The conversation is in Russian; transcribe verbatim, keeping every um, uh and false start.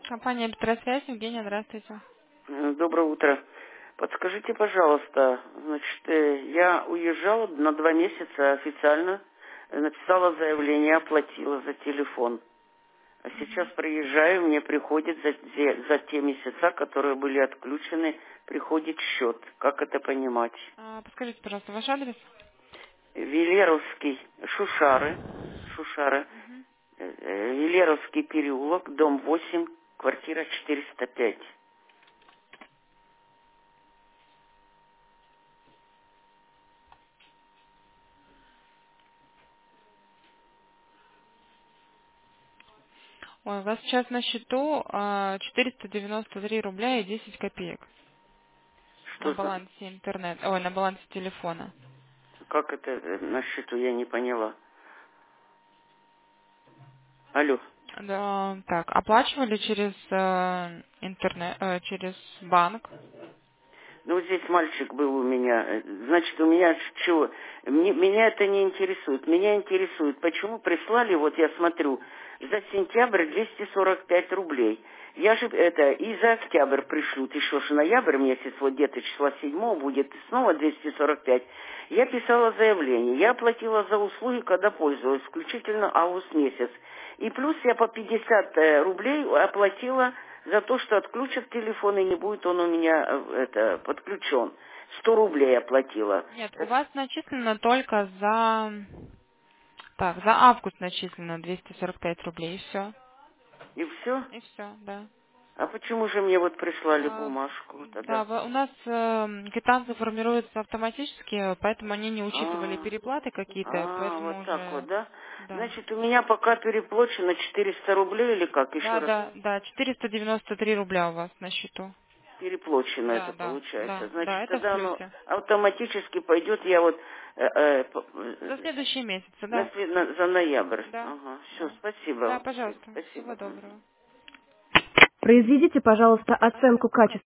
Компания «Электросвязь». Евгения, здравствуйте. Э, Доброе утро. Подскажите, пожалуйста, значит, э, я уезжала на два месяца официально, э, написала заявление, оплатила за телефон. А сейчас приезжаю, мне приходит за, те- за те месяца, которые были отключены, приходит счет. Как это понимать? А, подскажите, пожалуйста, ваш адрес? Велеровский, Шушары, Шушары, э, э, Велеровский переулок, дом восемь, квартира четыреста пять. Ой, у вас сейчас на счету а, четыреста девяносто три рубля и десять копеек на Что за... балансе интернет, ой, на балансе телефона. Как это э, на счету, я не поняла. Алло. Да, так, оплачивали через э, интернет, э, через банк? Ну, вот здесь мальчик был у меня. Э, Значит, у меня ш- чего? Мне- меня это не интересует. Меня интересует, почему прислали, вот я смотрю, за сентябрь двести сорок пять рублей. Я же это и за октябрь пришлют, еще же ноябрь месяц, вот где-то числа седьмого будет снова двести сорок пять. Я писала заявление, я оплатила за услуги, когда пользовалась, включительно август месяц. И плюс я по пятьдесят э, рублей оплатила за то, что отключат телефон и не будет он у меня э, это подключен. Сто рублей оплатила. Нет, у Так, вас начислено только за... Так, за август начислено двести сорок пять рублей, и все. и все? И все, да. А почему же мне вот прислали А, бумажку Да, тогда? в- у нас э, квитанции формируются автоматически, поэтому они не учитывали А, переплаты какие-то, а, вот поэтому так вот, уже, да? да. Значит, у меня пока переплачено четыреста рублей или как? Еще Да, раз. да, да, четыреста девяносто три рубля у вас на счету. Переплачено это Да, да, получается. да, да, Значит, это в тогда оно плюсе. автоматически пойдет, я вот э, э, по- За э, следующие месяцы, на да. след- на- за ноябрь. Да, Ага, все, да. Да, спасибо. пожалуйста. Всего Спасибо. Мгм. доброго. Произведите, пожалуйста, Оценку оценку качества. качества.